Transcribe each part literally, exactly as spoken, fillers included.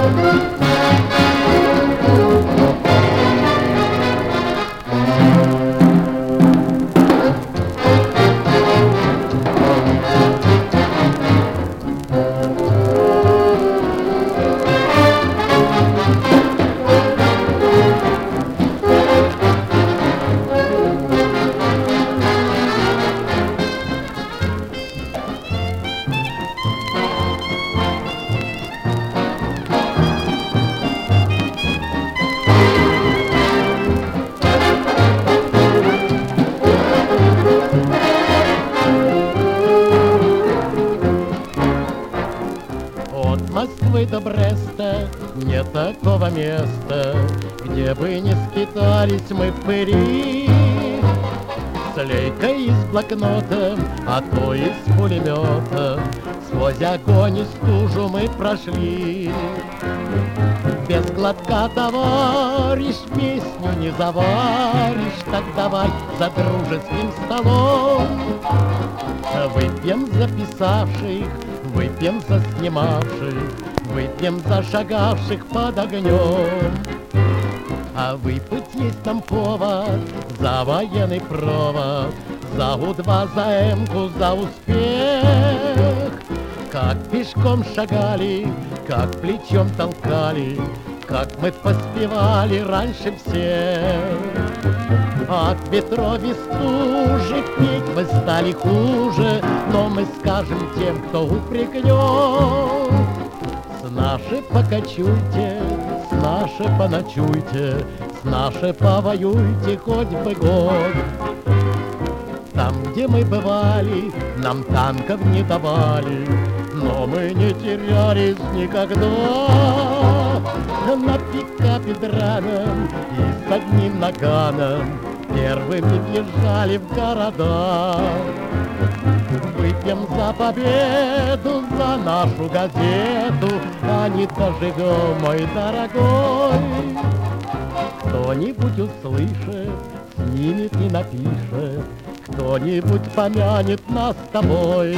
Москвы до Бреста нет такого места, где бы не скитались мы пыри. С лейкой и с блокнотом, а то и с пулеметом, сквозь огонь и стужу мы прошли. Без глотка, товарищ, песню не заваришь, так давай за дружеским столом. Выпьем за писавших, выпьем за снимавших, выпьем за шагавших под огнем. А выпить есть нам повод за военный провод, за У-два, за Эмку, за успех. Как пешком шагали, как плечом толкали, как мы поспевали раньше всех. От ветров и стужи петь мы стали хуже, но мы скажем тем, кто упрекнет. С нашей покачуйте, с нашей поночуйте, с нашей повоюйте хоть бы год. Там, где мы бывали, нам танков не давали, но мы не терялись никогда. На пикапе драном и с одним наганом первыми бежали в города. Выпьем за победу, за нашу газету, а не доживем, мой дорогой. Кто-нибудь услышит, снимет и напишет, кто-нибудь помянет нас с тобой.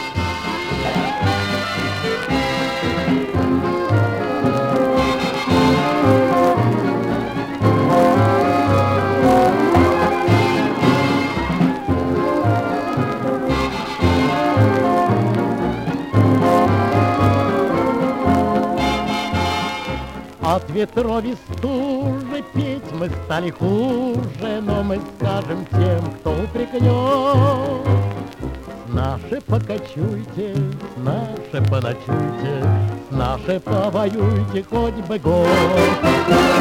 От ветров и стужи петь мы стали хуже, но мы скажем тем, кто упрекнет. С нашей покачуйте, с нашей поночуйте, с нашей повоюйте хоть бы год.